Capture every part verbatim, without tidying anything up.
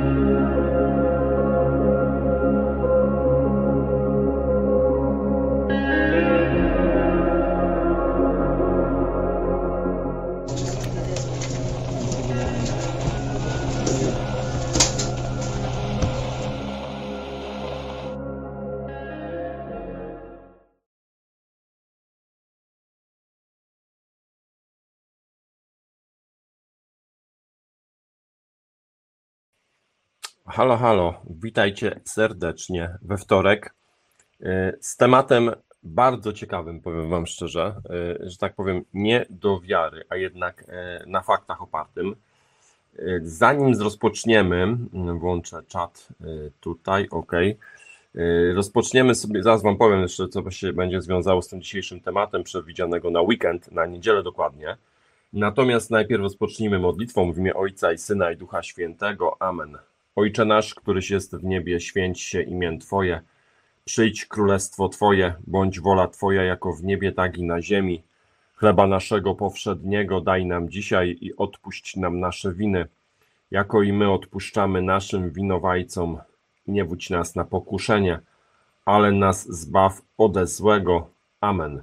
Halo, halo, witajcie serdecznie we wtorek y, z tematem bardzo ciekawym, powiem Wam szczerze, y, że tak powiem, nie do wiary, a jednak y, na faktach opartym. Y, Zanim rozpoczniemy, y, włączę czat y, tutaj, ok. Y, Rozpoczniemy sobie, zaraz Wam powiem jeszcze, co się będzie związało z tym dzisiejszym tematem przewidzianego na weekend, na niedzielę dokładnie. Natomiast najpierw rozpocznijmy modlitwą w imię Ojca i Syna i Ducha Świętego. Amen. Ojcze nasz, któryś jest w niebie, święć się imię Twoje. Przyjdź królestwo Twoje, bądź wola Twoja jako w niebie, tak i na ziemi. Chleba naszego powszedniego daj nam dzisiaj i odpuść nam nasze winy, jako i my odpuszczamy naszym winowajcom. I nie wódź nas na pokuszenie, ale nas zbaw ode złego. Amen.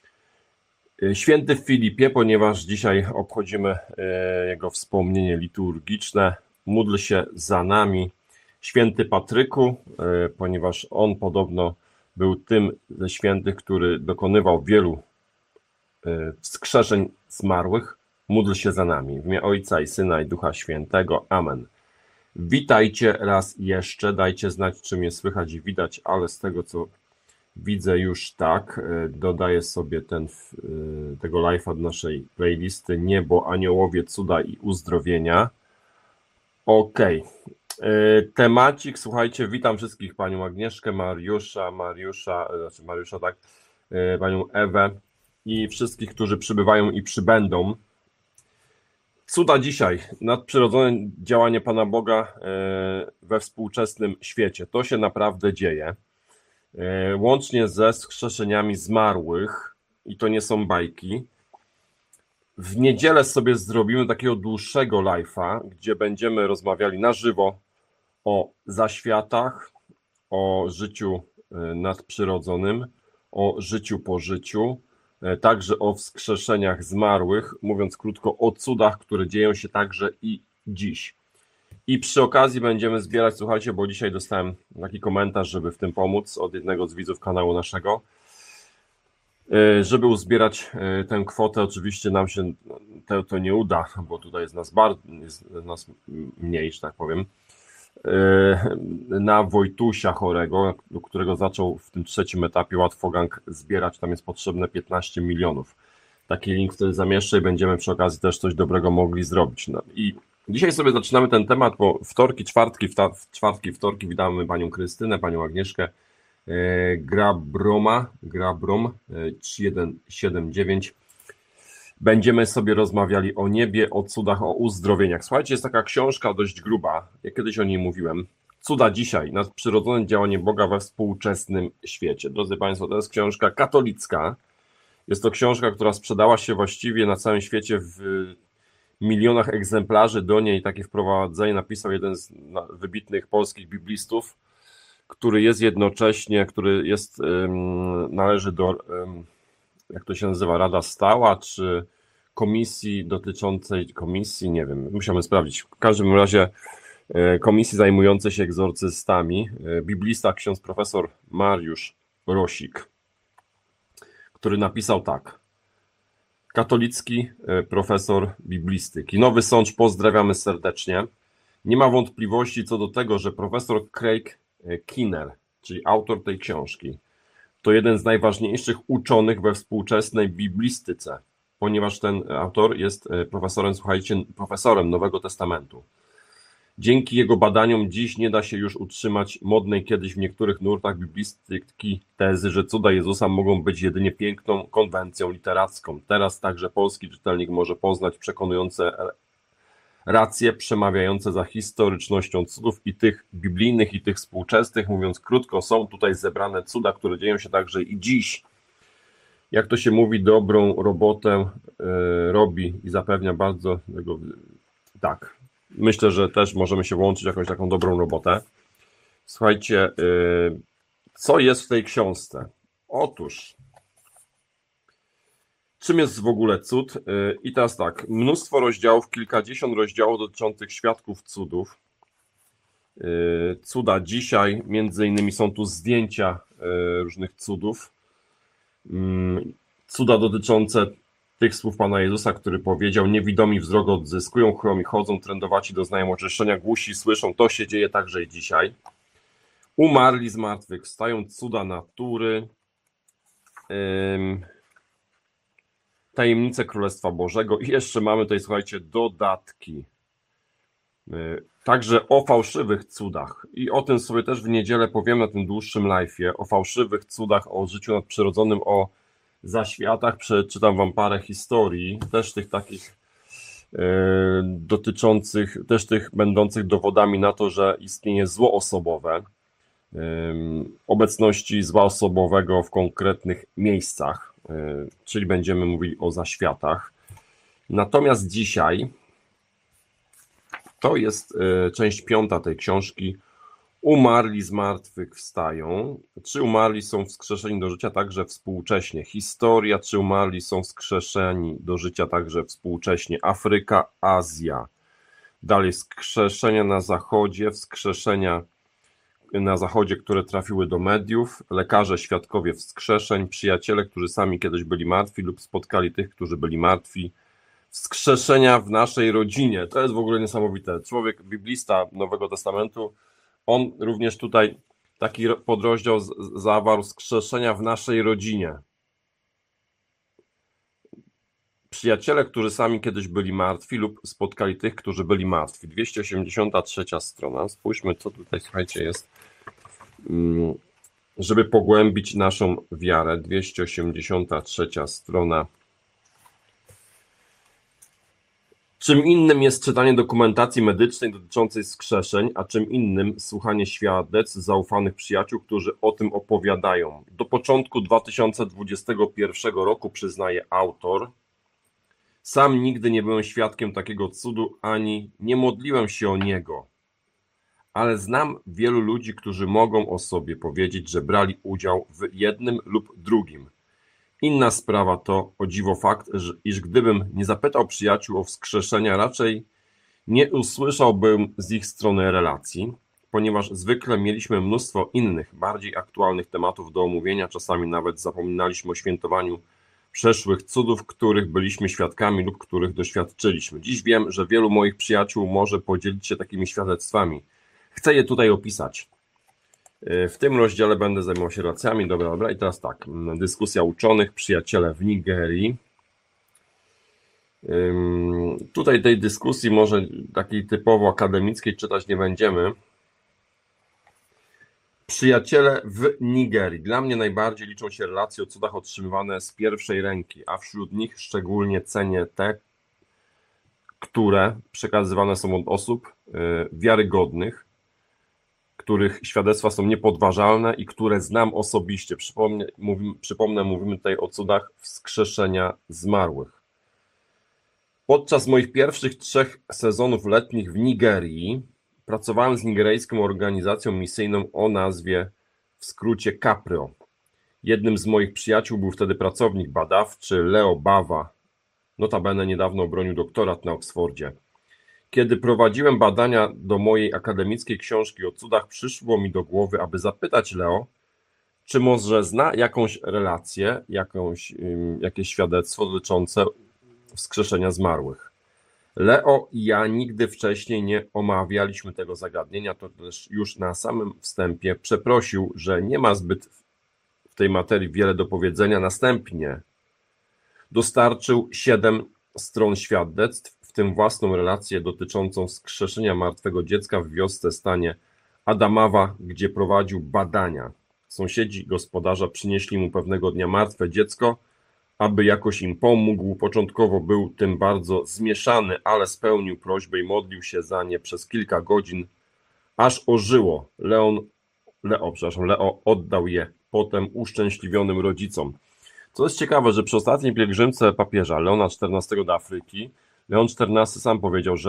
Święty Filipie, ponieważ dzisiaj obchodzimy jego wspomnienie liturgiczne, módl się za nami. Święty Patryku, ponieważ on podobno był tym ze świętych, który dokonywał wielu wskrzeszeń zmarłych, módl się za nami. W imię Ojca i Syna i Ducha Świętego. Amen. Witajcie raz jeszcze, dajcie znać, czy mnie słychać i widać, ale z tego, co widzę już tak, dodaję sobie ten, tego live'a do naszej playlisty Niebo, Aniołowie, Cuda i Uzdrowienia. Okej. Okay. Temacik, słuchajcie, witam wszystkich, panią Agnieszkę, Mariusza, Mariusza, znaczy Mariusza, tak, panią Ewę i wszystkich, którzy przybywają i przybędą. Cuda dzisiaj, nadprzyrodzone działanie Pana Boga we współczesnym świecie. To się naprawdę dzieje. Łącznie ze wskrzeszeniami zmarłych, i to nie są bajki. W niedzielę sobie zrobimy takiego dłuższego live'a, gdzie będziemy rozmawiali na żywo o zaświatach, o życiu nadprzyrodzonym, o życiu po życiu, także o wskrzeszeniach zmarłych, mówiąc krótko, o cudach, które dzieją się także i dziś. I przy okazji będziemy zbierać, słuchajcie, bo dzisiaj dostałem taki komentarz, żeby w tym pomóc od jednego z widzów kanału naszego, żeby uzbierać tę kwotę. Oczywiście nam się to, to nie uda, bo tutaj jest nas, bar, jest nas mniej, że tak powiem, na Wojtusia chorego, do którego zaczął w tym trzecim etapie Łatwogang zbierać, tam jest potrzebne piętnaście milionów. Taki link wtedy zamieszczę i będziemy przy okazji też coś dobrego mogli zrobić. No i dzisiaj sobie zaczynamy ten temat, bo wtorki, czwartki, czwartki, wtorki witamy panią Krystynę, panią Agnieszkę, Grabroma, Grabrom trzy jeden siedem dziewięć. Będziemy sobie rozmawiali o niebie, o cudach, o uzdrowieniach. Słuchajcie, jest taka książka dość gruba, ja kiedyś o niej mówiłem. Cuda dzisiaj, nadprzyrodzone działanie Boga we współczesnym świecie. Drodzy Państwo, to jest książka katolicka. Jest to książka, która sprzedała się właściwie na całym świecie w milionach egzemplarzy. Do niej takie wprowadzenie napisał jeden z wybitnych polskich biblistów, który jest jednocześnie, który jest, należy do, jak to się nazywa, Rada Stała, czy komisji dotyczącej, komisji, nie wiem, musimy sprawdzić, w każdym razie komisji zajmującej się egzorcystami, biblista, ksiądz profesor Mariusz Rosik, który napisał tak: katolicki profesor biblistyki. Nowy Sącz, pozdrawiamy serdecznie. Nie ma wątpliwości co do tego, że profesor Craig Keener, czyli autor tej książki, to jeden z najważniejszych uczonych we współczesnej biblistyce, ponieważ ten autor jest profesorem, słuchajcie, profesorem Nowego Testamentu. Dzięki jego badaniom dziś nie da się już utrzymać modnej kiedyś w niektórych nurtach biblistyki tezy, że cuda Jezusa mogą być jedynie piękną konwencją literacką. Teraz także polski czytelnik może poznać przekonujące racje przemawiające za historycznością cudów i tych biblijnych, i tych współczesnych. Mówiąc krótko, są tutaj zebrane cuda, które dzieją się także i dziś. Jak to się mówi, dobrą robotę y, robi i zapewnia bardzo tego, tak, myślę, że też możemy się łączyć w jakąś taką dobrą robotę. Słuchajcie, co jest w tej książce? Otóż, czym jest w ogóle cud? I teraz tak, mnóstwo rozdziałów, kilkadziesiąt rozdziałów dotyczących świadków cudów. Cuda dzisiaj, między innymi są tu zdjęcia różnych cudów. Cuda dotyczące tych słów Pana Jezusa, który powiedział: niewidomi wzrok odzyskują, chromi chodzą, trędowaci doznają oczyszczenia, głusi słyszą. To się dzieje także i dzisiaj. Umarli z martwych wstają, cuda natury, tajemnice Królestwa Bożego i jeszcze mamy tutaj, słuchajcie, dodatki. Także o fałszywych cudach i o tym sobie też w niedzielę powiem na tym dłuższym live'ie, o fałszywych cudach, o życiu nadprzyrodzonym, o zaświatach. Przeczytam wam parę historii, też tych takich yy, dotyczących, też tych będących dowodami na to, że istnieje zło osobowe, yy, obecności zła osobowego w konkretnych miejscach, yy, czyli będziemy mówili o zaświatach. Natomiast dzisiaj to jest część piąta tej książki. Umarli z martwych wstają. Czy umarli są wskrzeszeni do życia także współcześnie? Historia, czy umarli są wskrzeszeni do życia także współcześnie? Afryka, Azja. Dalej wskrzeszenia na zachodzie, wskrzeszenia na zachodzie, które trafiły do mediów, lekarze, świadkowie wskrzeszeń, przyjaciele, którzy sami kiedyś byli martwi lub spotkali tych, którzy byli martwi. Wskrzeszenia w naszej rodzinie. To jest w ogóle niesamowite. Człowiek, biblista Nowego Testamentu, on również tutaj taki podrozdział zawarł: wskrzeszenia w naszej rodzinie. Przyjaciele, którzy sami kiedyś byli martwi lub spotkali tych, którzy byli martwi. dwieście osiemdziesiąta trzecia strona. Spójrzmy, co tutaj, słuchajcie, jest, żeby pogłębić naszą wiarę. dwieście osiemdziesiąta trzecia strona. Czym innym jest czytanie dokumentacji medycznej dotyczącej wskrzeszeń, a czym innym słuchanie świadectw zaufanych przyjaciół, którzy o tym opowiadają. Do początku dwa tysiące dwudziestego pierwszego roku, przyznaje autor, sam nigdy nie byłem świadkiem takiego cudu, ani nie modliłem się o niego. Ale znam wielu ludzi, którzy mogą o sobie powiedzieć, że brali udział w jednym lub drugim. Inna sprawa to, o dziwo, fakt, iż gdybym nie zapytał przyjaciół o wskrzeszenia, raczej nie usłyszałbym z ich strony relacji, ponieważ zwykle mieliśmy mnóstwo innych, bardziej aktualnych tematów do omówienia, czasami nawet zapominaliśmy o świętowaniu przeszłych cudów, których byliśmy świadkami lub których doświadczyliśmy. Dziś wiem, że wielu moich przyjaciół może podzielić się takimi świadectwami. Chcę je tutaj opisać. W tym rozdziale będę zajmował się relacjami. Dobra, dobra. I teraz tak, dyskusja uczonych, przyjaciele w Nigerii. Tutaj tej dyskusji może takiej typowo akademickiej czytać nie będziemy. Przyjaciele w Nigerii. Dla mnie najbardziej liczą się relacje o cudach otrzymywane z pierwszej ręki, a wśród nich szczególnie cenię te, które przekazywane są od osób wiarygodnych, których świadectwa są niepodważalne i które znam osobiście. Przypomnę, mówimy, przypomnę, mówimy tutaj o cudach wskrzeszenia zmarłych. Podczas moich pierwszych trzech sezonów letnich w Nigerii pracowałem z nigeryjską organizacją misyjną o nazwie w skrócie CAPRO. Jednym z moich przyjaciół był wtedy pracownik badawczy Leo Bawa. Notabene niedawno obronił doktorat na Oksfordzie. Kiedy prowadziłem badania do mojej akademickiej książki o cudach, przyszło mi do głowy, aby zapytać Leo, czy może zna jakąś relację, jakąś, jakieś świadectwo dotyczące wskrzeszenia zmarłych. Leo i ja nigdy wcześniej nie omawialiśmy tego zagadnienia, to też już na samym wstępie przeprosił, że nie ma zbyt w tej materii wiele do powiedzenia. Następnie dostarczył siedem stron świadectw, w tym własną relację dotyczącą wskrzeszenia martwego dziecka w wiosce stanie Adamawa, gdzie prowadził badania. Sąsiedzi gospodarza przynieśli mu pewnego dnia martwe dziecko, aby jakoś im pomógł. Początkowo był tym bardzo zmieszany, ale spełnił prośbę i modlił się za nie przez kilka godzin, aż ożyło. Leon, Leo, przepraszam, Leo oddał je potem uszczęśliwionym rodzicom. Co jest ciekawe, że przy ostatniej pielgrzymce papieża Leona czternastego do Afryki, Leon czternasty sam powiedział, że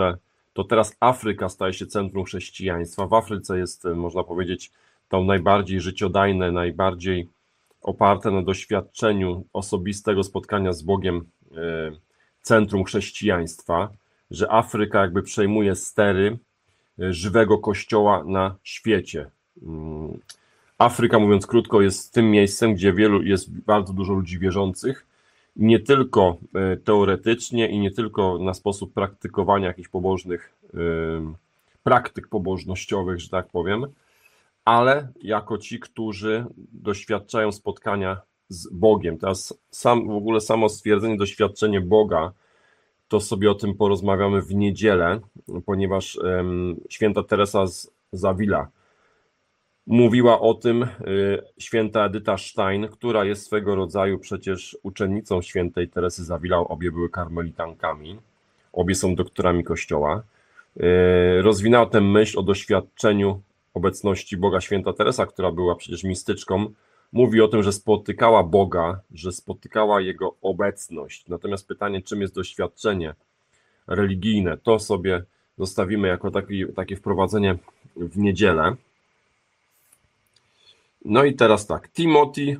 to teraz Afryka staje się centrum chrześcijaństwa. W Afryce jest, można powiedzieć, to najbardziej życiodajne, najbardziej oparte na doświadczeniu osobistego spotkania z Bogiem centrum chrześcijaństwa, że Afryka jakby przejmuje stery żywego kościoła na świecie. Afryka, mówiąc krótko, jest tym miejscem, gdzie wielu jest bardzo dużo ludzi wierzących, nie tylko teoretycznie i nie tylko na sposób praktykowania jakichś pobożnych praktyk pobożnościowych, że tak powiem, ale jako ci, którzy doświadczają spotkania z Bogiem. Teraz sam, w ogóle samo stwierdzenie doświadczenie Boga, to sobie o tym porozmawiamy w niedzielę, ponieważ um, święta Teresa z Zawila mówiła o tym, y, święta Edyta Stein, która jest swego rodzaju przecież uczennicą świętej Teresy Zawila, obie były karmelitankami, obie są doktorami Kościoła, y, rozwinęła tę myśl o doświadczeniu obecności Boga. Święta Teresa, która była przecież mistyczką, mówi o tym, że spotykała Boga, że spotykała Jego obecność. Natomiast pytanie, czym jest doświadczenie religijne, to sobie zostawimy jako taki, takie wprowadzenie w niedzielę. No i teraz tak, Timothy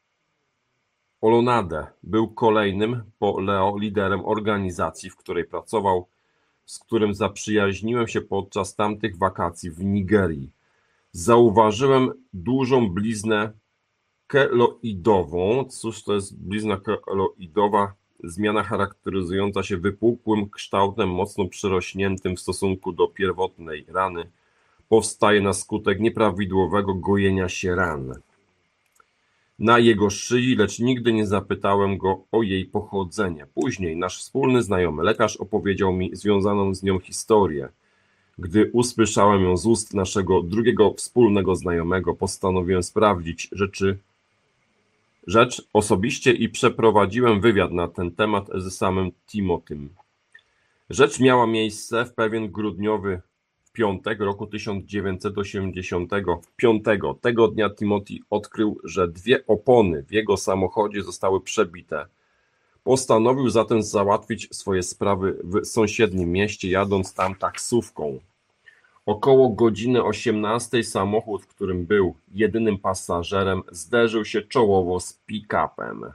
Olonade był kolejnym po Leo liderem organizacji, w której pracował, z którym zaprzyjaźniłem się podczas tamtych wakacji w Nigerii. Zauważyłem dużą bliznę keloidową. Cóż to jest blizna keloidowa? Zmiana charakteryzująca się wypukłym kształtem, mocno przyrośniętym w stosunku do pierwotnej rany. Powstaje na skutek nieprawidłowego gojenia się ran na jego szyi, lecz nigdy nie zapytałem go o jej pochodzenie. Później nasz wspólny znajomy lekarz opowiedział mi związaną z nią historię. Gdy usłyszałem ją z ust naszego drugiego wspólnego znajomego, postanowiłem sprawdzić rzeczy, rzecz osobiście i przeprowadziłem wywiad na ten temat ze samym Timothym. Rzecz miała miejsce w pewien grudniowy piątek roku tysiąc dziewięćset osiemdziesiątego piątego. Tego dnia Timothy odkrył, że dwie opony w jego samochodzie zostały przebite. Postanowił zatem załatwić swoje sprawy w sąsiednim mieście, jadąc tam taksówką. Około godziny osiemnastej samochód, w którym był jedynym pasażerem, zderzył się czołowo z pick-upem.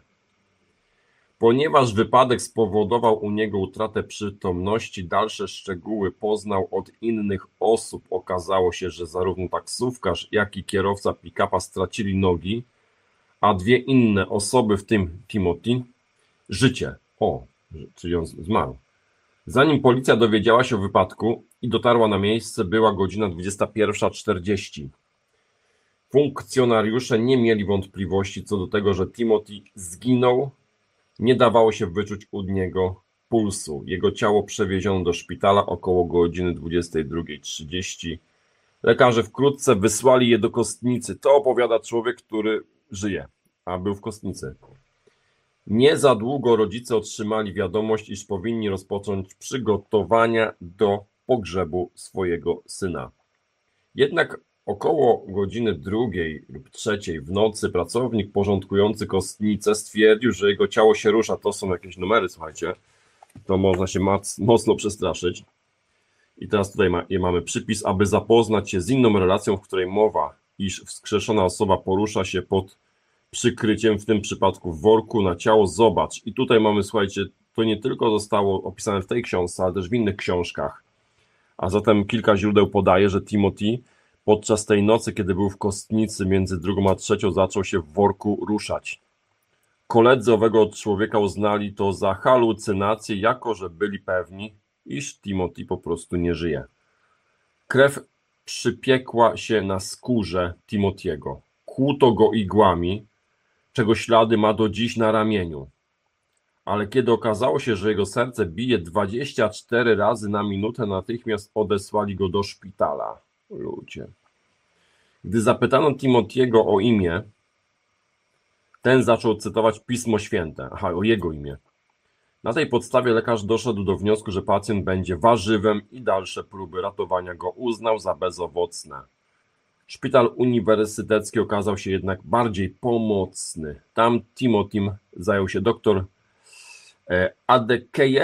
Ponieważ wypadek spowodował u niego utratę przytomności, dalsze szczegóły poznał od innych osób. Okazało się, że zarówno taksówkarz, jak i kierowca pick-upa stracili nogi, a dwie inne osoby, w tym Timothy, życie. O, czyli on zmarł. Zanim policja dowiedziała się o wypadku i dotarła na miejsce, była godzina dwudziesta pierwsza czterdzieści. Funkcjonariusze nie mieli wątpliwości co do tego, że Timothy zginął. Nie dawało się wyczuć u niego pulsu. Jego ciało przewieziono do szpitala około godziny dwudziestej drugiej trzydzieści. Lekarze wkrótce wysłali je do Kostnicy. To opowiada człowiek, który żyje, a był w Kostnicy. Nie za długo rodzice otrzymali wiadomość, iż powinni rozpocząć przygotowania do pogrzebu swojego syna. Jednak około godziny drugiej lub trzeciej w nocy pracownik porządkujący Kostnicę stwierdził, że jego ciało się rusza. To są jakieś numery, słuchajcie. To można się mocno przestraszyć. I teraz tutaj ma, mamy przypis, aby zapoznać się z inną relacją, w której mowa, iż wskrzeszona osoba porusza się pod przykryciem, w tym przypadku w worku na ciało. Zobacz. I tutaj mamy, słuchajcie, to nie tylko zostało opisane w tej książce, ale też w innych książkach. A zatem kilka źródeł podaje, że Timothy podczas tej nocy, kiedy był w Kostnicy między drugą a trzecią, zaczął się w worku ruszać. Koledzy owego człowieka uznali to za halucynację, jako że byli pewni, iż Timothy po prostu nie żyje. Krew przypiekła się na skórze Timothy'ego. Kłuto go igłami, czego ślady ma do dziś na ramieniu. Ale kiedy okazało się, że jego serce bije dwadzieścia cztery razy na minutę, natychmiast odesłali go do szpitala. Ludzie. Gdy zapytano Timothy'ego o imię, ten zaczął cytować Pismo Święte. Aha, o jego imię. Na tej podstawie lekarz doszedł do wniosku, że pacjent będzie warzywem i dalsze próby ratowania go uznał za bezowocne. Szpital uniwersytecki okazał się jednak bardziej pomocny. Tam Timothym zajął się doktor Adekeye,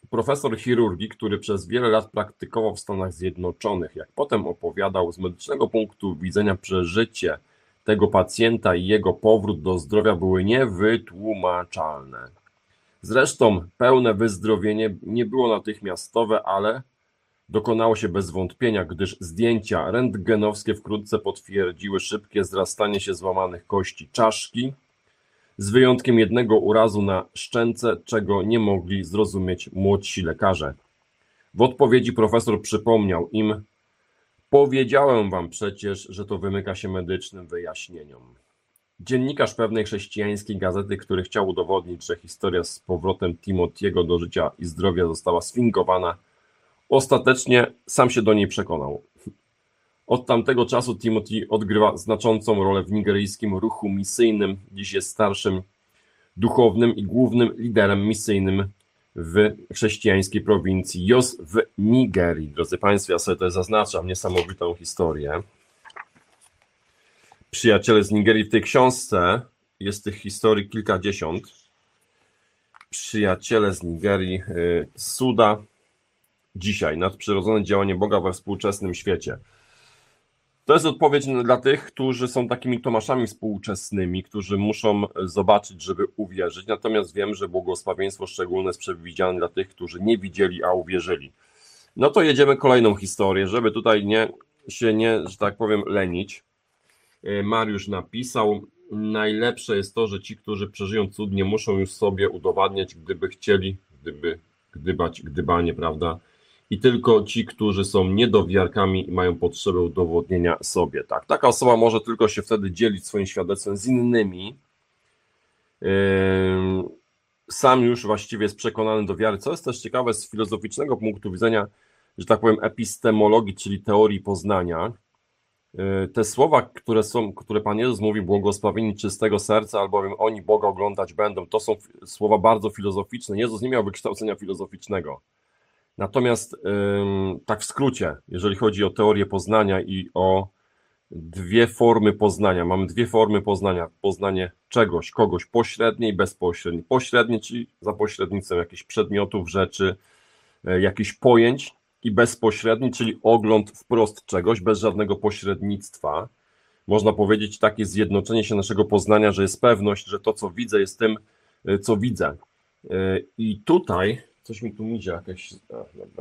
profesor chirurgii, który przez wiele lat praktykował w Stanach Zjednoczonych, jak potem opowiadał, z medycznego punktu widzenia przeżycie tego pacjenta i jego powrót do zdrowia były niewytłumaczalne. Zresztą pełne wyzdrowienie nie było natychmiastowe, ale dokonało się bez wątpienia, gdyż zdjęcia rentgenowskie wkrótce potwierdziły szybkie zrastanie się złamanych kości czaszki, z wyjątkiem jednego urazu na szczęce, czego nie mogli zrozumieć młodsi lekarze. W odpowiedzi profesor przypomniał im: powiedziałem wam przecież, że to wymyka się medycznym wyjaśnieniom. Dziennikarz pewnej chrześcijańskiej gazety, który chciał udowodnić, że historia z powrotem Timothy'ego do życia i zdrowia została sfingowana, ostatecznie sam się do niej przekonał. Od tamtego czasu Timothy odgrywa znaczącą rolę w nigeryjskim ruchu misyjnym. Dziś jest starszym duchownym i głównym liderem misyjnym w chrześcijańskiej prowincji Jos w Nigerii. Drodzy Państwo, ja sobie to zaznaczam, niesamowitą historię. Przyjaciele z Nigerii, w tej książce jest tych historii kilkadziesiąt. Przyjaciele z Nigerii, Suda, dzisiaj, nadprzyrodzone działanie Boga we współczesnym świecie. To jest odpowiedź dla tych, którzy są takimi Tomaszami współczesnymi, którzy muszą zobaczyć, żeby uwierzyć. Natomiast wiem, że błogosławieństwo szczególne jest przewidziane dla tych, którzy nie widzieli, a uwierzyli. No to jedziemy kolejną historię, żeby tutaj nie, się nie, że tak powiem, lenić. Mariusz napisał: najlepsze jest to, że ci, którzy przeżyją cud, nie muszą już sobie udowadniać, gdyby chcieli, gdyby gdybać, gdybanie, prawda? I tylko ci, którzy są niedowiarkami i mają potrzebę udowodnienia sobie. Tak, taka osoba może tylko się wtedy dzielić swoim świadectwem z innymi. Sam już właściwie jest przekonany do wiary, co jest też ciekawe z filozoficznego punktu widzenia, że tak powiem, epistemologii, czyli teorii poznania. Te słowa, które są, które Pan Jezus mówi, błogosławieni czystego serca, albowiem oni Boga oglądać będą, to są słowa bardzo filozoficzne. Jezus nie miał wykształcenia filozoficznego. Natomiast tak w skrócie, jeżeli chodzi o teorię poznania i o dwie formy poznania, mamy dwie formy poznania. Poznanie czegoś, kogoś pośrednie i bezpośrednie. Pośrednie, czyli za pośrednictwem jakichś przedmiotów, rzeczy, jakichś pojęć, i bezpośredni, czyli ogląd wprost czegoś, bez żadnego pośrednictwa. Można powiedzieć takie zjednoczenie się naszego poznania, że jest pewność, że to, co widzę, jest tym, co widzę. I tutaj, coś mi tu idzie, jakieś... A, dobra.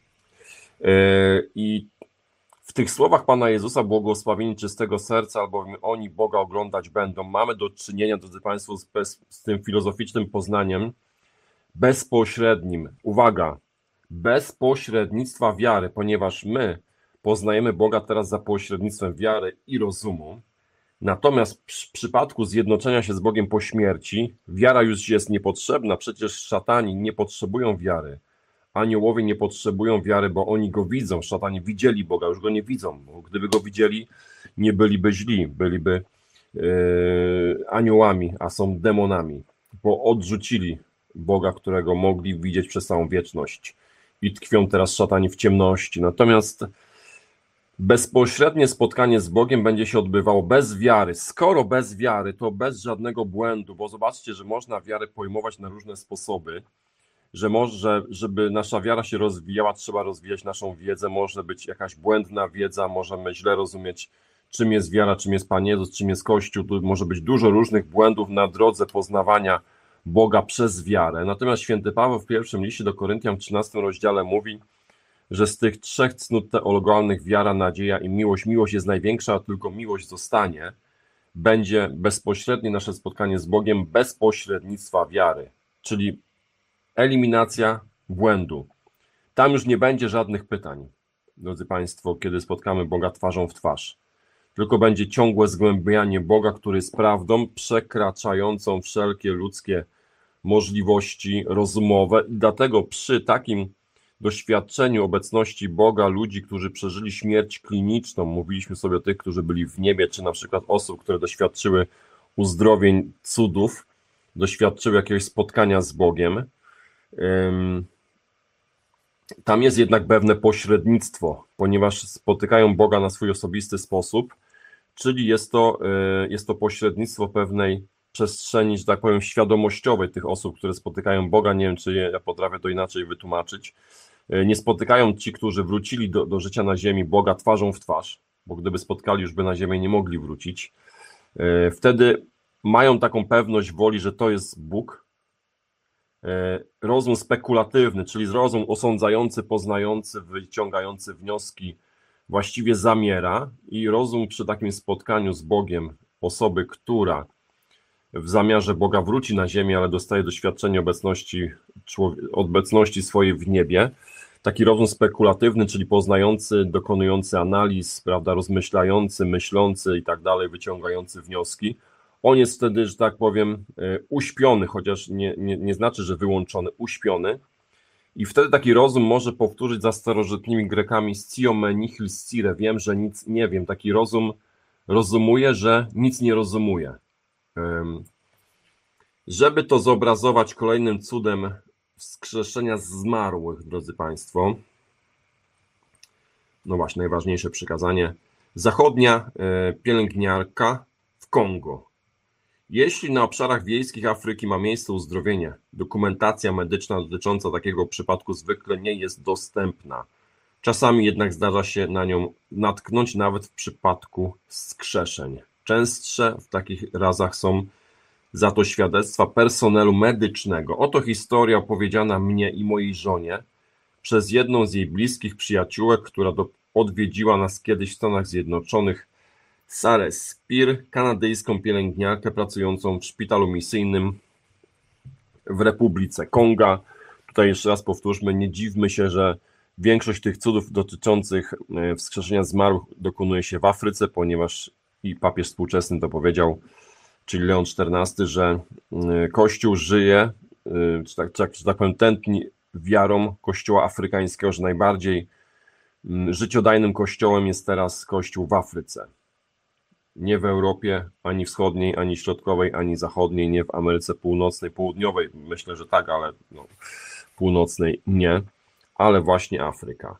I w tych słowach Pana Jezusa, błogosławieni czystego serca, albowiem oni Boga oglądać będą, mamy do czynienia, drodzy Państwo, z, bez, z tym filozoficznym poznaniem bezpośrednim. Uwaga! Bez pośrednictwa wiary, ponieważ my poznajemy Boga teraz za pośrednictwem wiary i rozumu. Natomiast w przypadku zjednoczenia się z Bogiem po śmierci, wiara już jest niepotrzebna. Przecież szatani nie potrzebują wiary. Aniołowie nie potrzebują wiary, bo oni Go widzą. Szatani widzieli Boga, już Go nie widzą. Bo gdyby Go widzieli, nie byliby źli, byliby yy, aniołami, a są demonami, bo odrzucili Boga, którego mogli widzieć przez całą wieczność. I tkwią teraz szatani w ciemności. Natomiast bezpośrednie spotkanie z Bogiem będzie się odbywało bez wiary. Skoro bez wiary, to bez żadnego błędu, bo zobaczcie, że można wiarę pojmować na różne sposoby, że może, żeby nasza wiara się rozwijała, trzeba rozwijać naszą wiedzę, może być jakaś błędna wiedza, możemy źle rozumieć, czym jest wiara, czym jest Pan Jezus, czym jest Kościół. Tu może być dużo różnych błędów na drodze poznawania Boga przez wiarę. Natomiast święty Paweł w pierwszym liście do Koryntian w trzynastym rozdziale mówi, że z tych trzech cnót teologalnych wiara, nadzieja i miłość, miłość jest największa, a tylko miłość zostanie, będzie bezpośrednie nasze spotkanie z Bogiem bez pośrednictwa wiary, czyli eliminacja błędu. Tam już nie będzie żadnych pytań, drodzy Państwo, kiedy spotkamy Boga twarzą w twarz. Tylko będzie ciągłe zgłębianie Boga, który jest prawdą przekraczającą wszelkie ludzkie możliwości rozumowe. I dlatego przy takim doświadczeniu obecności Boga, ludzi, którzy przeżyli śmierć kliniczną, mówiliśmy sobie o tych, którzy byli w niebie, czy na przykład osób, które doświadczyły uzdrowień, cudów, doświadczyły jakiegoś spotkania z Bogiem, tam jest jednak pewne pośrednictwo, ponieważ spotykają Boga na swój osobisty sposób, czyli jest to, jest to pośrednictwo pewnej przestrzeni, że tak powiem, świadomościowej tych osób, które spotykają Boga. Nie wiem, czy ja potrafię to inaczej wytłumaczyć. Nie spotykają ci, którzy wrócili do, do życia na ziemi, Boga twarzą w twarz, bo gdyby spotkali, już by na ziemię nie mogli wrócić. Wtedy mają taką pewność woli, że to jest Bóg. Rozum spekulatywny, czyli rozum osądzający, poznający, wyciągający wnioski, właściwie zamiera i rozum przy takim spotkaniu z Bogiem, osoby, która w zamiarze Boga wróci na ziemię, ale dostaje doświadczenie obecności, obecności swojej w niebie, taki rozum spekulatywny, czyli poznający, dokonujący analiz, prawda, rozmyślający, myślący i tak dalej, wyciągający wnioski, on jest wtedy, że tak powiem, uśpiony, chociaż nie, nie, nie znaczy, że wyłączony, uśpiony. I wtedy taki rozum może powtórzyć za starożytnymi Grekami scio me nihil scire, wiem, że nic nie wiem. Taki rozum rozumuje, że nic nie rozumuje. Żeby to zobrazować kolejnym cudem wskrzeszenia zmarłych, drodzy Państwo, no właśnie, najważniejsze przykazanie, zachodnia pielęgniarka w Kongo. Jeśli na obszarach wiejskich Afryki ma miejsce uzdrowienie, dokumentacja medyczna dotycząca takiego przypadku zwykle nie jest dostępna. Czasami jednak zdarza się na nią natknąć nawet w przypadku wskrzeszeń. Częstsze w takich razach są za to świadectwa personelu medycznego. Oto historia opowiedziana mnie i mojej żonie przez jedną z jej bliskich przyjaciółek, która do, odwiedziła nas kiedyś w Stanach Zjednoczonych, Sarę Spear, kanadyjską pielęgniarkę pracującą w szpitalu misyjnym w Republice Konga. Tutaj jeszcze raz powtórzmy, nie dziwmy się, że większość tych cudów dotyczących wskrzeszenia zmarłych dokonuje się w Afryce, ponieważ i papież współczesny to powiedział, czyli Leon czternasty, że Kościół żyje, czy tak, czy tak, czy tak powiem, tętni wiarą Kościoła afrykańskiego, że najbardziej życiodajnym kościołem jest teraz Kościół w Afryce. Nie w Europie, ani wschodniej, ani środkowej, ani zachodniej, nie w Ameryce Północnej, Południowej, myślę, że tak, ale no, północnej nie, ale właśnie Afryka.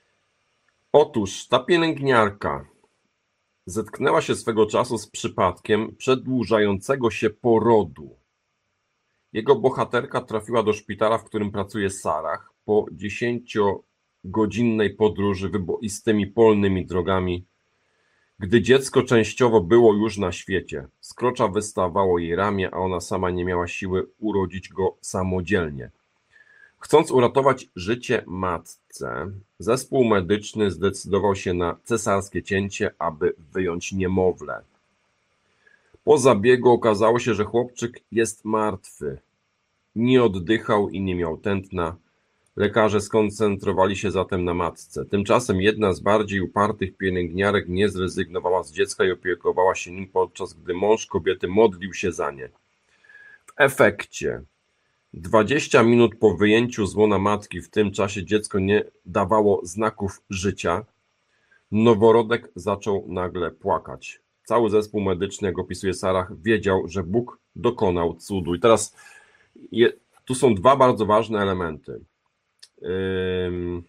Otóż ta pielęgniarka zetknęła się swego czasu z przypadkiem przedłużającego się porodu. Jego bohaterka trafiła do szpitala, w którym pracuje Sarah, po dziesięciogodzinnej podróży wyboistymi polnymi drogami, gdy dziecko częściowo było już na świecie. Z krocza wystawało jej ramię, a ona sama nie miała siły urodzić go samodzielnie. Chcąc uratować życie matce, zespół medyczny zdecydował się na cesarskie cięcie, aby wyjąć niemowlę. Po zabiegu okazało się, że chłopczyk jest martwy. Nie oddychał i nie miał tętna. Lekarze skoncentrowali się zatem na matce. Tymczasem jedna z bardziej upartych pielęgniarek nie zrezygnowała z dziecka i opiekowała się nim, podczas gdy mąż kobiety modlił się za nie. W efekcie dwadzieścia minut po wyjęciu z łona matki, w tym czasie dziecko nie dawało znaków życia, noworodek zaczął nagle płakać. Cały zespół medyczny, jak opisuje Sarah, wiedział, że Bóg dokonał cudu. I teraz je, tu są dwa bardzo ważne elementy. Ym,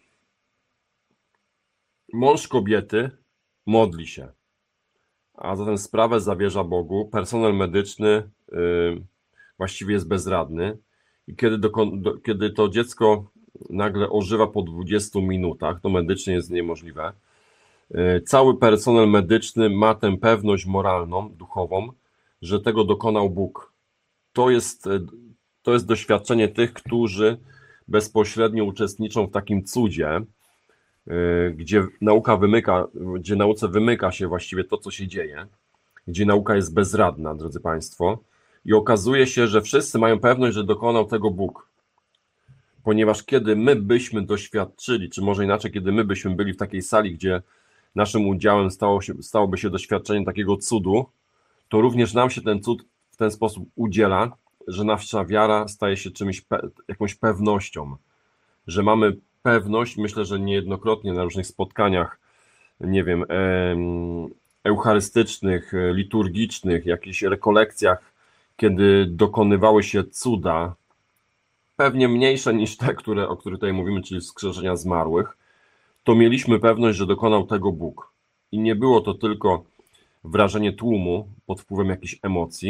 mąż kobiety modli się, a zatem sprawę zawierza Bogu. Personel medyczny ym, właściwie jest bezradny. I kiedy, do, do, kiedy to dziecko nagle ożywa po dwudziestu minutach, to medycznie jest niemożliwe. Cały personel medyczny ma tę pewność moralną, duchową, że tego dokonał Bóg. To jest, to jest doświadczenie tych, którzy bezpośrednio uczestniczą w takim cudzie, gdzie nauka wymyka, gdzie nauce wymyka się właściwie to, co się dzieje, gdzie nauka jest bezradna, drodzy Państwo. I okazuje się, że wszyscy mają pewność, że dokonał tego Bóg. Ponieważ kiedy my byśmy doświadczyli, czy może inaczej, kiedy my byśmy byli w takiej sali, gdzie naszym udziałem stało się, stałoby się doświadczenie takiego cudu, to również nam się ten cud w ten sposób udziela, że nasza wiara staje się czymś, pe- jakąś pewnością. Że mamy pewność, myślę, że niejednokrotnie na różnych spotkaniach, nie wiem, eucharystycznych, liturgicznych, jakichś rekolekcjach, kiedy dokonywały się cuda, pewnie mniejsze niż te, które, o których tutaj mówimy, czyli wskrzeszenia zmarłych, to mieliśmy pewność, że dokonał tego Bóg. I nie było to tylko wrażenie tłumu pod wpływem jakichś emocji,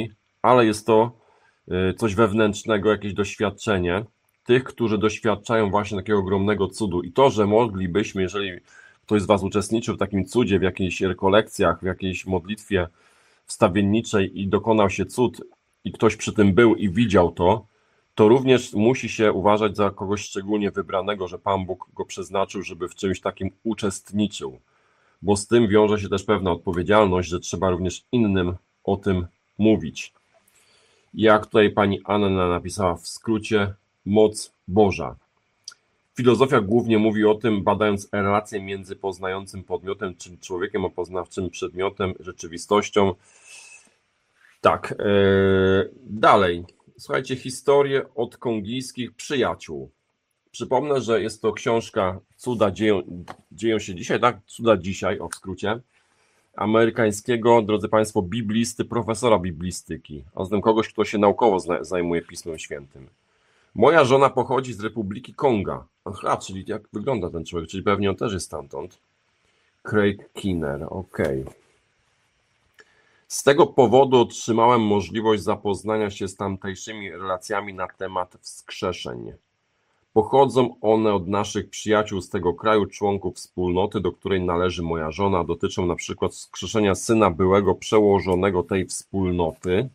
ale jest to coś wewnętrznego, jakieś doświadczenie tych, którzy doświadczają właśnie takiego ogromnego cudu. I to, że moglibyśmy, jeżeli ktoś z Was uczestniczył w takim cudzie, w jakichś rekolekcjach, w jakiejś modlitwie wstawienniczej i dokonał się cud i ktoś przy tym był i widział to, to również musi się uważać za kogoś szczególnie wybranego, że Pan Bóg go przeznaczył, żeby w czymś takim uczestniczył. Bo z tym wiąże się też pewna odpowiedzialność, że trzeba również innym o tym mówić. Jak tutaj pani Anna napisała w skrócie, moc Boża. Filozofia głównie mówi o tym, badając relacje między poznającym podmiotem, czyli człowiekiem, a poznawczym przedmiotem, rzeczywistością. Tak, yy, dalej. Słuchajcie, historię od kongijskich przyjaciół. Przypomnę, że jest to książka Cuda dzieją, dzieją się dzisiaj, tak? Cuda dzisiaj, o w skrócie. Amerykańskiego, drodzy Państwo, biblisty, profesora biblistyki, a zatem kogoś, kto się naukowo zajmuje Pismem Świętym. Moja żona pochodzi z Republiki Konga. Aha, czyli jak wygląda ten człowiek, czyli pewnie on też jest stamtąd. Craig Kinner, okej. Okay. Z tego powodu otrzymałem możliwość zapoznania się z tamtejszymi relacjami na temat wskrzeszeń. Pochodzą one od naszych przyjaciół z tego kraju, członków wspólnoty, do której należy moja żona. Dotyczą na przykład wskrzeszenia syna byłego przełożonego tej wspólnoty,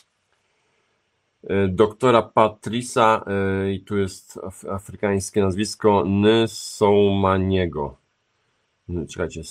doktora Patrisa, i tu jest afrykańskie nazwisko, Nsoumaniego. Czekajcie,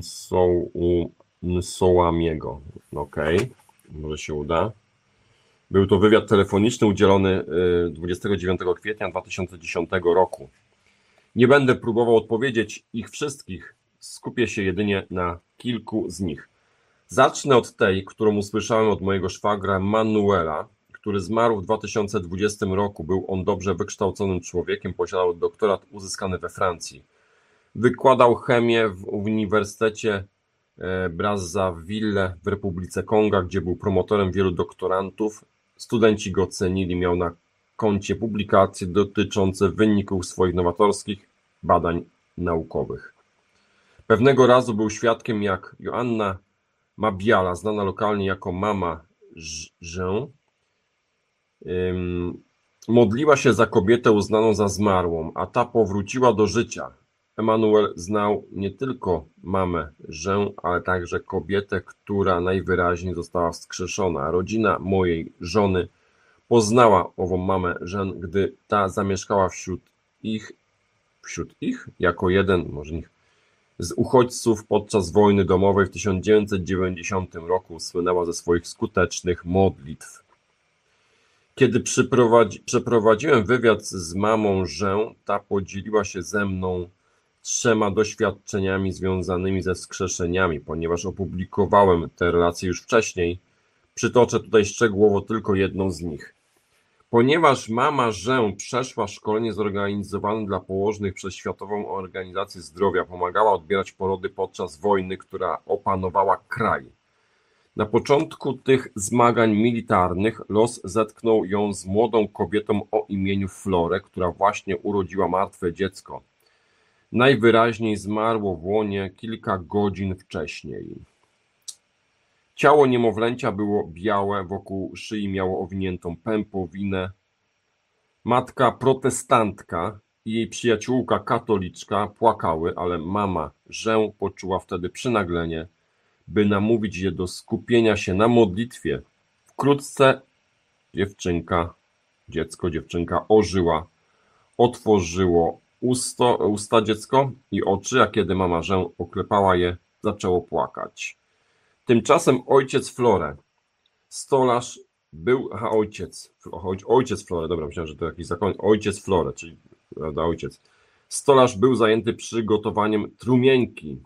Nsołamiego. Okej, okay. Może się uda. Był to wywiad telefoniczny udzielony dwudziestego dziewiątego kwietnia dwa tysiące dziesiątego roku. Nie będę próbował odpowiedzieć ich wszystkich, skupię się jedynie na kilku z nich. Zacznę od tej, którą usłyszałem od mojego szwagra Manuela, który zmarł w dwa tysiące dwudziestym roku. Był on dobrze wykształconym człowiekiem, posiadał doktorat uzyskany we Francji. Wykładał chemię w Uniwersytecie Brazzaville w Republice Konga, gdzie był promotorem wielu doktorantów. Studenci go cenili, miał na koncie publikacje dotyczące wyników swoich nowatorskich badań naukowych. Pewnego razu był świadkiem, jak Joanna Mabiala, znana lokalnie jako Mama Jean, modliła się za kobietę uznaną za zmarłą, a ta powróciła do życia. Emanuel znał nie tylko mamę Jean, ale także kobietę, która najwyraźniej została wskrzeszona. Rodzina mojej żony poznała ową mamę Jean, gdy ta zamieszkała wśród ich, wśród ich, jako jeden, może nich, z uchodźców podczas wojny domowej w tysiąc dziewięćset dziewięćdziesiątym roku. Słynęła ze swoich skutecznych modlitw. Kiedy przeprowadzi, przeprowadziłem wywiad z mamą Jean, ta podzieliła się ze mną trzema doświadczeniami związanymi ze wskrzeszeniami. Ponieważ opublikowałem te relacje już wcześniej, przytoczę tutaj szczegółowo tylko jedną z nich. Ponieważ mama Jean przeszła szkolenie zorganizowane dla położnych przez Światową Organizację Zdrowia, pomagała odbierać porody podczas wojny, która opanowała kraj. Na początku tych zmagań militarnych los zetknął ją z młodą kobietą o imieniu Florę, która właśnie urodziła martwe dziecko. Najwyraźniej zmarło w łonie kilka godzin wcześniej. Ciało niemowlęcia było białe, wokół szyi miało owiniętą pępowinę. Matka protestantka i jej przyjaciółka katoliczka płakały, ale mama Jean poczuła wtedy przynaglenie, by namówić je do skupienia się na modlitwie. Wkrótce dziewczynka, dziecko, dziewczynka ożyła, otworzyło usto, usta dziecko i oczy, a kiedy mama Jean oklepała je, zaczęło płakać. Tymczasem ojciec Flore, stolarz, był, aha, ojciec, ojciec Flore, dobra, myślałem, że to jakiś zakon, ojciec Flore, czyli, prawda, ojciec. Stolarz był zajęty przygotowaniem trumienki.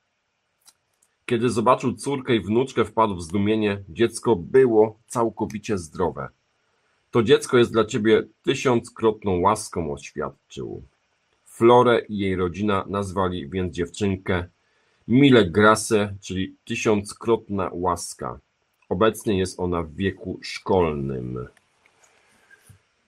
Kiedy zobaczył córkę i wnuczkę, wpadł w zdumienie. Dziecko było całkowicie zdrowe. To dziecko jest dla ciebie tysiąckrotną łaską, oświadczył. Florę i jej rodzina nazwali więc dziewczynkę Mille Grace, czyli tysiąckrotna łaska. Obecnie jest ona w wieku szkolnym.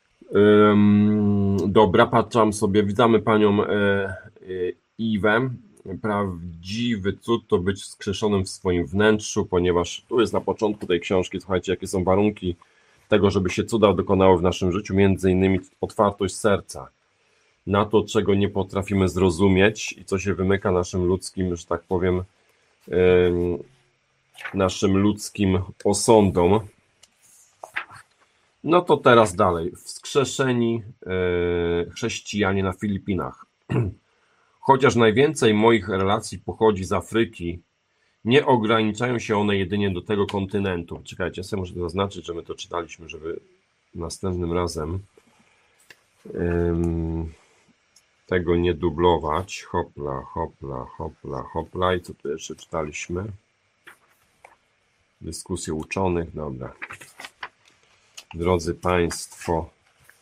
Ym, dobra, patrzam sobie, witamy panią e, e, Iwę. prawdziwy cud to być wskrzeszonym w swoim wnętrzu, ponieważ tu jest na początku tej książki, słuchajcie, jakie są warunki tego, żeby się cuda dokonały w naszym życiu, między innymi otwartość serca na to, czego nie potrafimy zrozumieć i co się wymyka naszym ludzkim, że tak powiem, naszym ludzkim osądom. No to teraz dalej. Wskrzeszeni chrześcijanie na Filipinach. Chociaż najwięcej moich relacji pochodzi z Afryki, nie ograniczają się one jedynie do tego kontynentu. Czekajcie, ja sobie muszę zaznaczyć, że my to czytaliśmy, żeby następnym razem um, tego nie dublować. Hopla, hopla, hopla, hopla. I co tu jeszcze czytaliśmy? Dyskusje uczonych, dobra. Drodzy Państwo,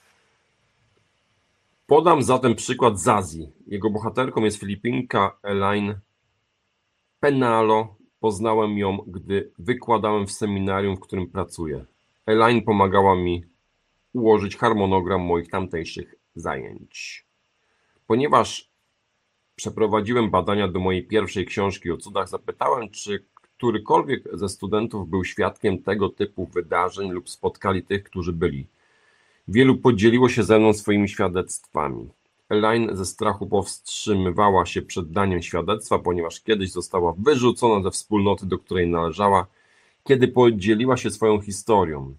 podam zatem przykład z Azji. Jego bohaterką jest Filipinka Elaine Penalo. Poznałem ją, gdy wykładałem w seminarium, w którym pracuję. Elaine pomagała mi ułożyć harmonogram moich tamtejszych zajęć. Ponieważ przeprowadziłem badania do mojej pierwszej książki o cudach, zapytałem, czy którykolwiek ze studentów był świadkiem tego typu wydarzeń lub spotkali tych, którzy byli. Wielu podzieliło się ze mną swoimi świadectwami. Elaine ze strachu powstrzymywała się przed daniem świadectwa, ponieważ kiedyś została wyrzucona ze wspólnoty, do której należała, kiedy podzieliła się swoją historią.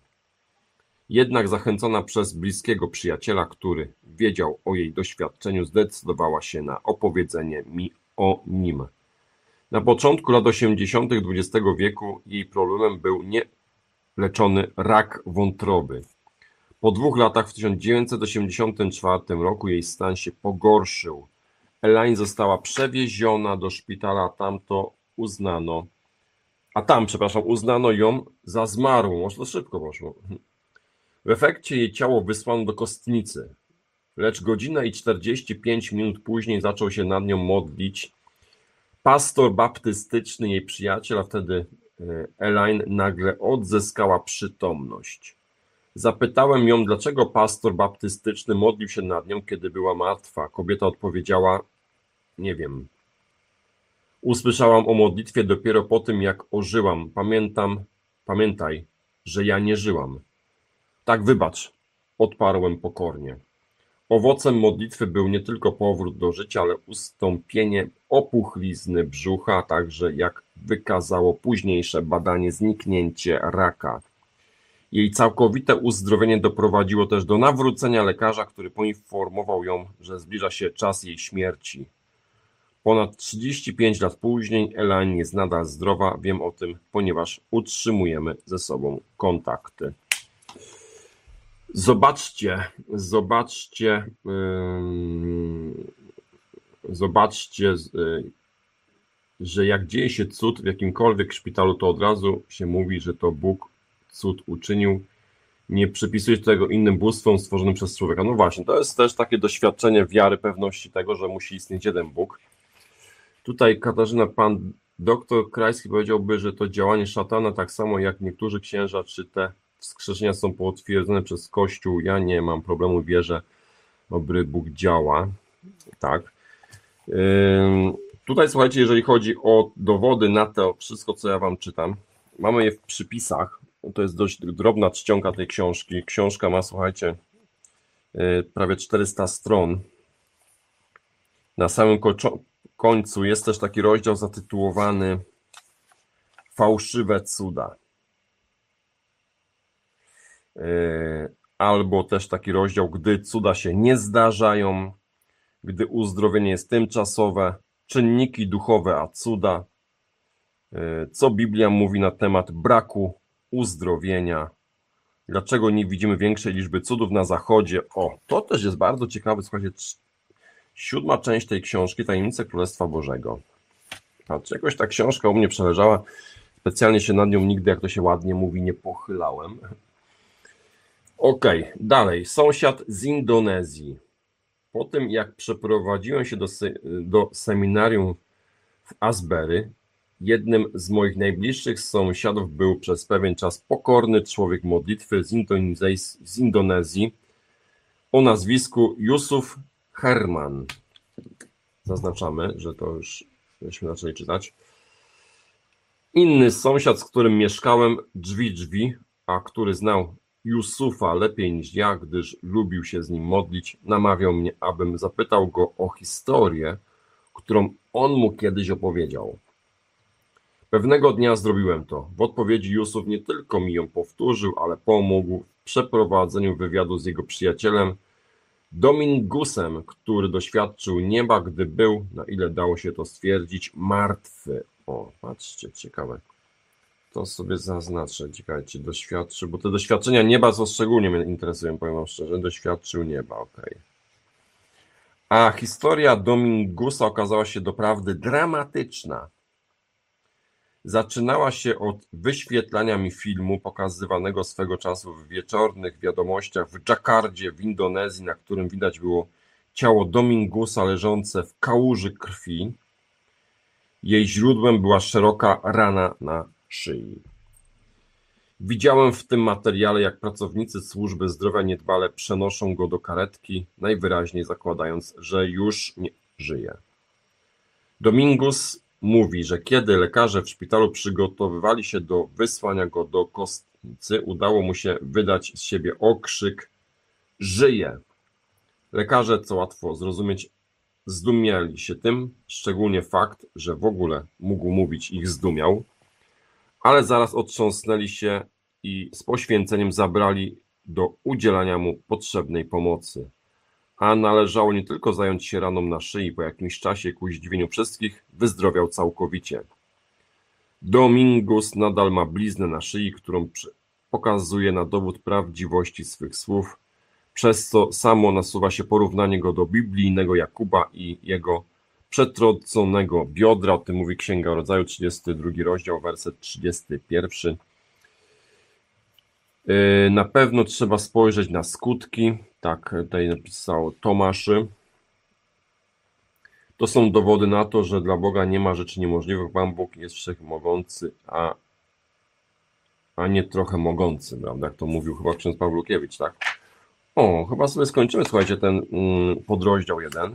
Jednak zachęcona przez bliskiego przyjaciela, który wiedział o jej doświadczeniu, zdecydowała się na opowiedzenie mi o nim. Na początku lat osiemdziesiątych dwudziestego wieku jej problemem był nieleczony rak wątroby. Po dwóch latach w tysiąc dziewięćset osiemdziesiątym czwartym roku jej stan się pogorszył. Elaine została przewieziona do szpitala, a tam to uznano, a tam, przepraszam, uznano ją za zmarłą. Może to szybko poszło. W efekcie jej ciało wysłano do kostnicy, lecz godzinę i czterdzieści pięć minut później zaczął się nad nią modlić pastor baptystyczny, jej przyjaciel, a wtedy Elaine nagle odzyskała przytomność. Zapytałem ją, dlaczego pastor baptystyczny modlił się nad nią, kiedy była martwa. Kobieta odpowiedziała, nie wiem. Usłyszałam o modlitwie dopiero po tym, jak ożyłam. Pamiętam, pamiętaj, że ja nie żyłam. Tak, wybacz, odparłem pokornie. Owocem modlitwy był nie tylko powrót do życia, ale ustąpienie opuchlizny brzucha, a także, jak wykazało późniejsze badanie, zniknięcie raka. Jej całkowite uzdrowienie doprowadziło też do nawrócenia lekarza, który poinformował ją, że zbliża się czas jej śmierci. Ponad trzydzieści pięć lat później Elaine jest nadal zdrowa. Wiem o tym, ponieważ utrzymujemy ze sobą kontakty. Zobaczcie, zobaczcie, yy, zobaczcie, yy, że jak dzieje się cud w jakimkolwiek szpitalu, to od razu się mówi, że to Bóg cud uczynił. Nie przypisuje tego innym bóstwom stworzonym przez człowieka. No właśnie, to jest też takie doświadczenie wiary, pewności tego, że musi istnieć jeden Bóg. Tutaj Katarzyna, pan doktor Krajski powiedziałby, że to działanie szatana, tak samo jak niektórzy księża, czy te wskrzeszenia są potwierdzone przez Kościół. Ja nie mam problemu, wierzę, dobry Bóg działa. Tak. Yy, tutaj słuchajcie, jeżeli chodzi o dowody na to wszystko, co ja wam czytam, mamy je w przypisach. To jest dość drobna czcionka tej książki. Książka ma, słuchajcie, yy, prawie czterysta stron. Na samym końcu jest też taki rozdział zatytułowany Fałszywe cuda. Albo też taki rozdział, gdy cuda się nie zdarzają, gdy uzdrowienie jest tymczasowe, czynniki duchowe, a cuda. Co Biblia mówi na temat braku uzdrowienia? Dlaczego nie widzimy większej liczby cudów na zachodzie? O, to też jest bardzo ciekawe, słuchajcie, siódma część tej książki, Tajemnice Królestwa Bożego. Patrz, jakoś ta książka u mnie przeleżała, specjalnie się nad nią nigdy, jak to się ładnie mówi, nie pochylałem. Okej, okay, dalej. Sąsiad z Indonezji. Po tym, jak przeprowadziłem się do, se do seminarium w Asbury, jednym z moich najbliższych sąsiadów był przez pewien czas pokorny człowiek modlitwy z, z Indonezji o nazwisku Yusuf Herman. Zaznaczamy, że to już żeśmy zaczęli czytać. Inny sąsiad, z którym mieszkałem, drzwi drzwi, a który znał Jusufa lepiej niż ja, gdyż lubił się z nim modlić, namawiał mnie, abym zapytał go o historię, którą on mu kiedyś opowiedział. Pewnego dnia zrobiłem to. W odpowiedzi Jusuf nie tylko mi ją powtórzył, ale pomógł w przeprowadzeniu wywiadu z jego przyjacielem Domingusem, który doświadczył nieba, gdy był, na ile dało się to stwierdzić, martwy. O, patrzcie, ciekawe. To sobie zaznaczę, ciekawe, doświadczył, bo te doświadczenia nieba co szczególnie mnie interesują, powiem wam szczerze, doświadczył nieba, okej. Okay. A historia Domingusa okazała się doprawdy dramatyczna. Zaczynała się od wyświetlania mi filmu pokazywanego swego czasu w wieczornych wiadomościach w Dżakarcie w Indonezji, na którym widać było ciało Domingusa leżące w kałuży krwi. Jej źródłem była szeroka rana na szyi. Widziałem w tym materiale, jak pracownicy służby zdrowia niedbale przenoszą go do karetki, najwyraźniej zakładając, że już nie żyje. Domingus mówi, że kiedy lekarze w szpitalu przygotowywali się do wysłania go do kostnicy, udało mu się wydać z siebie okrzyk „Żyje!”. Lekarze, co łatwo zrozumieć, zdumieli się tym, szczególnie fakt, że w ogóle mógł mówić, ich zdumiał, ale zaraz otrząsnęli się i z poświęceniem zabrali do udzielania mu potrzebnej pomocy. A należało nie tylko zająć się raną na szyi, po jakimś czasie ku zdziwieniu wszystkich wyzdrowiał całkowicie. Domingus nadal ma bliznę na szyi, którą pokazuje na dowód prawdziwości swych słów, przez co samo nasuwa się porównanie go do biblijnego Jakuba i jego przetrąconego biodra. O tym mówi Księga Rodzaju, trzydziesty drugi rozdział, werset trzydziesty pierwszy. Na pewno trzeba spojrzeć na skutki, tak tutaj napisał Tomaszy. To są dowody na to, że dla Boga nie ma rzeczy niemożliwych. Pan Bóg jest wszechmogący, a, a nie trochę mogący, prawda? Jak to mówił chyba ksiądz Pawlukiewicz, tak? O, chyba sobie skończymy, słuchajcie, ten mm, podrozdział jeden.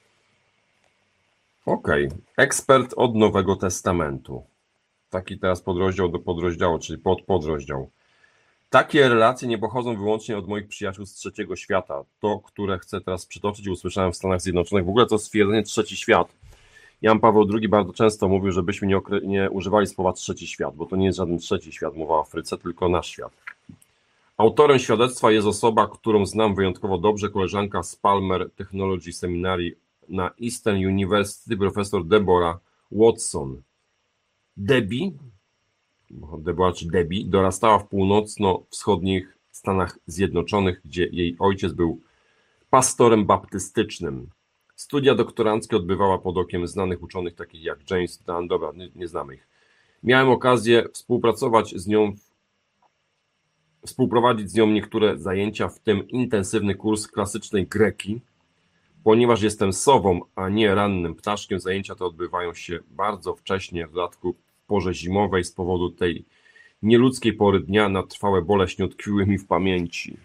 Okej, okay. Ekspert od Nowego Testamentu. Taki teraz podrozdział do podrozdziału, czyli pod podrozdział. Takie relacje nie pochodzą wyłącznie od moich przyjaciół z trzeciego świata. To, które chcę teraz przytoczyć, usłyszałem w Stanach Zjednoczonych. W ogóle to stwierdzenie trzeci świat. Jan Paweł drugi bardzo często mówił, żebyśmy nie, okre- nie używali słowa trzeci świat, bo to nie jest żaden trzeci świat, mowa o Afryce, tylko nasz świat. Autorem świadectwa jest osoba, którą znam wyjątkowo dobrze, koleżanka z Palmer Technology Seminary na Eastern University, profesor Deborah Watson. Debbie, Deborah czy Debbie, dorastała w północno-wschodnich Stanach Zjednoczonych, gdzie jej ojciec był pastorem baptystycznym. Studia doktoranckie odbywała pod okiem znanych uczonych takich jak James Dunn, dobra, nie, nie znamy ich. Miałem okazję współpracować z nią, współprowadzić z nią niektóre zajęcia, w tym intensywny kurs klasycznej greki. Ponieważ jestem sową, a nie rannym ptaszkiem, zajęcia te odbywają się bardzo wcześnie, w dodatku w porze zimowej, z powodu tej nieludzkiej pory dnia na trwałe boleśnie utkwiły mi w pamięci.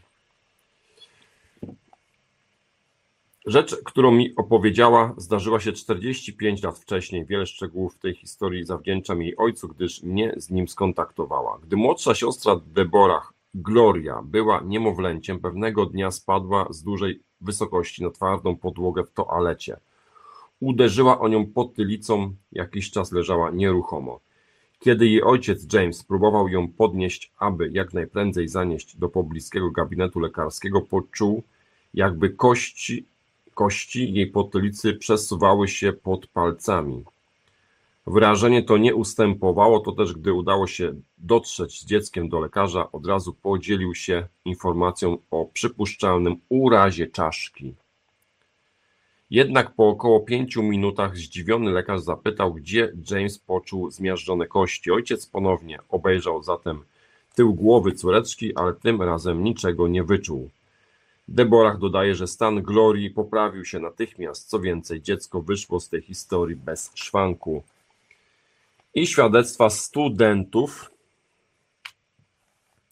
Rzecz, którą mi opowiedziała, zdarzyła się czterdzieści pięć lat wcześniej. Wiele szczegółów w tej historii zawdzięczam jej ojcu, gdyż mnie z nim skontaktowała. Gdy młodsza siostra Deborah, Gloria, była niemowlęciem, pewnego dnia spadła z dużej wysokości na twardą podłogę w toalecie. Uderzyła o nią potylicą, jakiś czas leżała nieruchomo. Kiedy jej ojciec James próbował ją podnieść, aby jak najprędzej zanieść do pobliskiego gabinetu lekarskiego, poczuł, jakby kości, kości jej potylicy przesuwały się pod palcami. Wrażenie to nie ustępowało, to też gdy udało się dotrzeć z dzieckiem do lekarza, od razu podzielił się informacją o przypuszczalnym urazie czaszki. Jednak po około pięciu minutach zdziwiony lekarz zapytał, gdzie James poczuł zmiażdżone kości. Ojciec ponownie obejrzał zatem tył głowy córeczki, ale tym razem niczego nie wyczuł. Deborah dodaje, że stan Glorii poprawił się natychmiast. Co więcej, dziecko wyszło z tej historii bez szwanku. I świadectwa studentów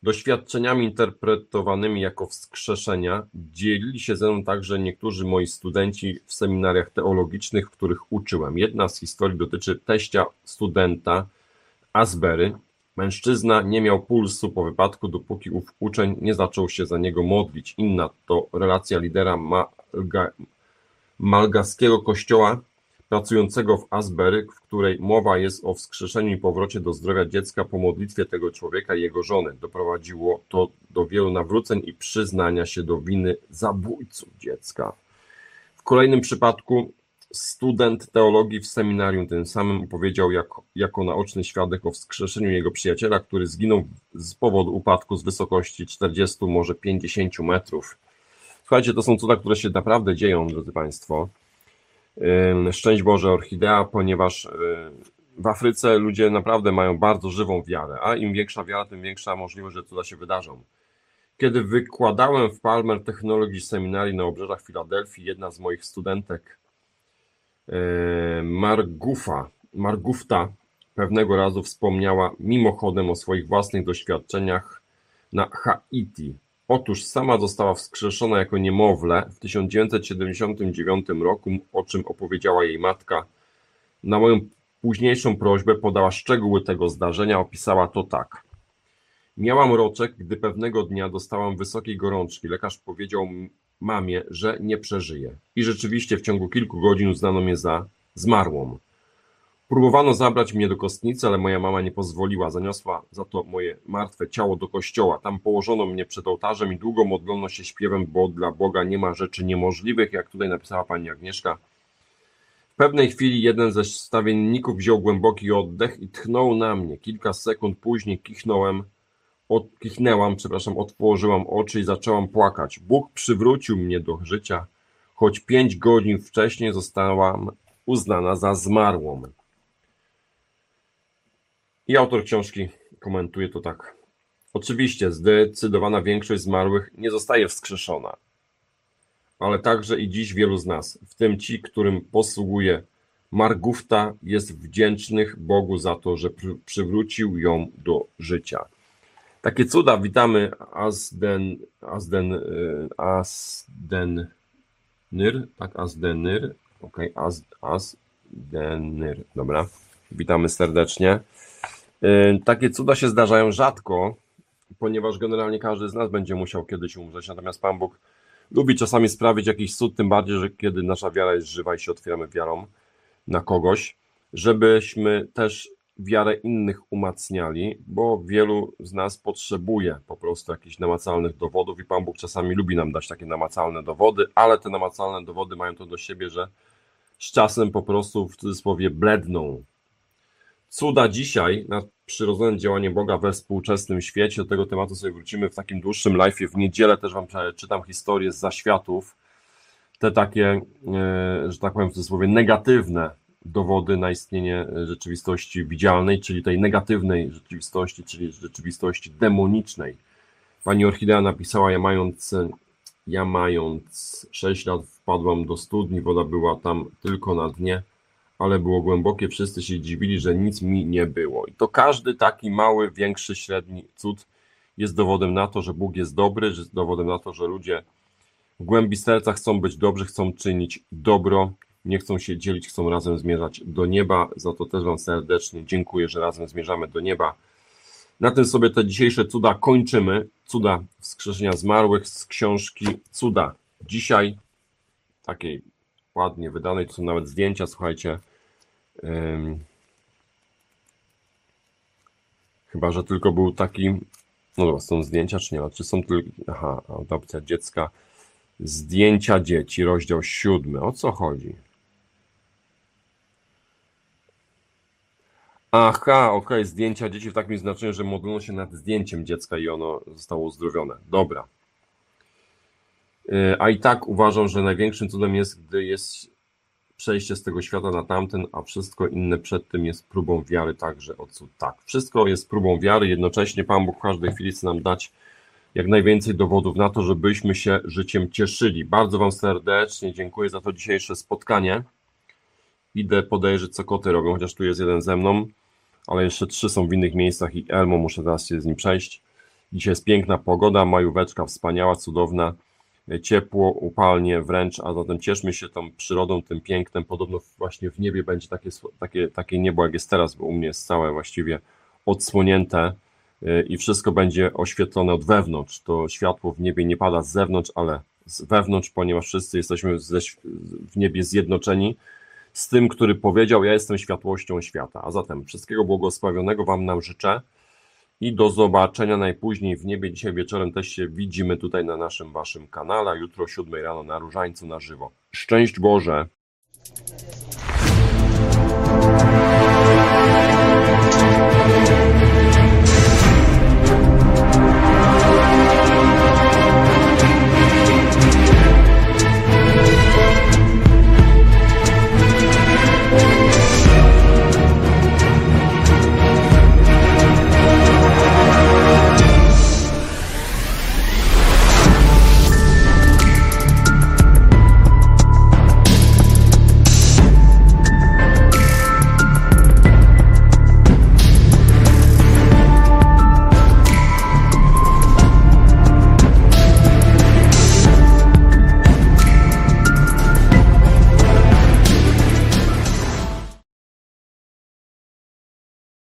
Doświadczeniami interpretowanymi jako wskrzeszenia dzielili się ze mną także niektórzy moi studenci w seminariach teologicznych, w których uczyłem. Jedna z historii dotyczy teścia studenta Asbury. Mężczyzna nie miał pulsu po wypadku, dopóki ów uczeń nie zaczął się za niego modlić. Inna to relacja lidera Malga, malgaskiego kościoła pracującego w Asbury, w której mowa jest o wskrzeszeniu i powrocie do zdrowia dziecka po modlitwie tego człowieka i jego żony. Doprowadziło to do wielu nawróceń i przyznania się do winy zabójców dziecka. W kolejnym przypadku student teologii w seminarium tym samym opowiedział jako, jako naoczny świadek o wskrzeszeniu jego przyjaciela, który zginął z powodu upadku z wysokości czterdziestu, może pięćdziesięciu metrów. Słuchajcie, to są cuda, które się naprawdę dzieją, drodzy Państwo. Szczęść Boże, Orchidea, ponieważ w Afryce ludzie naprawdę mają bardzo żywą wiarę, a im większa wiara, tym większa możliwość, że cuda się wydarzą. Kiedy wykładałem w Palmer Technology Seminary na obrzeżach Filadelfii, jedna z moich studentek, Margufa, Margufta, pewnego razu wspomniała mimochodem o swoich własnych doświadczeniach na Haiti. Otóż sama została wskrzeszona jako niemowlę w tysiąc dziewięćset siedemdziesiątym dziewiątym roku, o czym opowiedziała jej matka. Na moją późniejszą prośbę podała szczegóły tego zdarzenia, opisała to tak. Miałam roczek, gdy pewnego dnia dostałam wysokiej gorączki. Lekarz powiedział mamie, że nie przeżyje. I rzeczywiście w ciągu kilku godzin uznano mnie za zmarłą. Próbowano zabrać mnie do kostnicy, ale moja mama nie pozwoliła. Zaniosła za to moje martwe ciało do kościoła. Tam położono mnie przed ołtarzem i długo modlono się śpiewem, bo dla Boga nie ma rzeczy niemożliwych, jak tutaj napisała pani Agnieszka. W pewnej chwili jeden ze stawienników wziął głęboki oddech i tchnął na mnie. Kilka sekund później kichnąłem, od, kichnęłam, przepraszam, otworzyłam oczy i zaczęłam płakać. Bóg przywrócił mnie do życia, choć pięć godzin wcześniej zostałam uznana za zmarłą. I autor książki komentuje to tak. Oczywiście zdecydowana większość zmarłych nie zostaje wskrzeszona, ale także i dziś wielu z nas, w tym ci, którym posługuje Margufta, jest wdzięcznych Bogu za to, że przy, przywrócił ją do życia. Takie cuda witamy Asden, Asden, Asdenir, tak, Asdenir, okej, okay, As, Asdenir, dobra, witamy serdecznie. Takie cuda się zdarzają rzadko, ponieważ generalnie każdy z nas będzie musiał kiedyś umrzeć, natomiast Pan Bóg lubi czasami sprawić jakiś cud, tym bardziej, że kiedy nasza wiara jest żywa i się otwieramy wiarą na kogoś, żebyśmy też wiarę innych umacniali, bo wielu z nas potrzebuje po prostu jakichś namacalnych dowodów i Pan Bóg czasami lubi nam dać takie namacalne dowody, ale te namacalne dowody mają to do siebie, że z czasem po prostu w cudzysłowie bledną. Cuda dzisiaj, nadprzyrodzone działanie Boga we współczesnym świecie, do tego tematu sobie wrócimy w takim dłuższym live'ie. W niedzielę też Wam czytam historię z zaświatów, te takie, że tak powiem w cudzysłowie, negatywne dowody na istnienie rzeczywistości widzialnej, czyli tej negatywnej rzeczywistości, czyli rzeczywistości demonicznej. Pani Orchidea napisała, ja mając, ja mając sześć lat wpadłam do studni, woda była tam tylko na dnie, ale było głębokie, wszyscy się dziwili, że nic mi nie było. I to każdy taki mały, większy, średni cud jest dowodem na to, że Bóg jest dobry, jest dowodem na to, że ludzie w głębi serca chcą być dobrzy, chcą czynić dobro, nie chcą się dzielić, chcą razem zmierzać do nieba. Za to też Wam serdecznie dziękuję, że razem zmierzamy do nieba. Na tym sobie te dzisiejsze cuda kończymy. Cuda wskrzeszenia zmarłych z książki Cuda. Dzisiaj takiej ładnie wydanej, to są nawet zdjęcia, słuchajcie. Um, chyba, że tylko był taki, no dobra, są zdjęcia, czy nie? Czy są tylko, aha, adopcja dziecka, zdjęcia dzieci, rozdział siódmy. O co chodzi? Aha, okej, okay. Zdjęcia dzieci w takim znaczeniu, że modlono się nad zdjęciem dziecka i ono zostało uzdrowione. Dobra. A i tak uważam, że największym cudem jest, gdy jest przejście z tego świata na tamten, a wszystko inne przed tym jest próbą wiary także od cud. Tak, wszystko jest próbą wiary, jednocześnie Pan Bóg w każdej chwili chce nam dać jak najwięcej dowodów na to, żebyśmy się życiem cieszyli. Bardzo Wam serdecznie dziękuję za to dzisiejsze spotkanie. Idę podejrzeć, co koty robią, chociaż tu jest jeden ze mną, ale jeszcze trzy są w innych miejscach i Elmo, muszę teraz się z nim przejść. Dzisiaj jest piękna pogoda, majóweczka wspaniała, cudowna, ciepło, upalnie wręcz, a zatem cieszmy się tą przyrodą, tym pięknem. Podobno właśnie w niebie będzie takie, takie, takie niebo, jak jest teraz, bo u mnie jest całe właściwie odsłonięte i wszystko będzie oświetlone od wewnątrz. To światło w niebie nie pada z zewnątrz, ale z wewnątrz, ponieważ wszyscy jesteśmy ze, w niebie zjednoczeni z tym, który powiedział: ja jestem światłością świata. A zatem wszystkiego błogosławionego Wam nam życzę i do zobaczenia najpóźniej w niebie. Dzisiaj wieczorem też się widzimy tutaj na naszym Waszym kanale, jutro o siódmej rano na Różańcu na żywo. Szczęść Boże!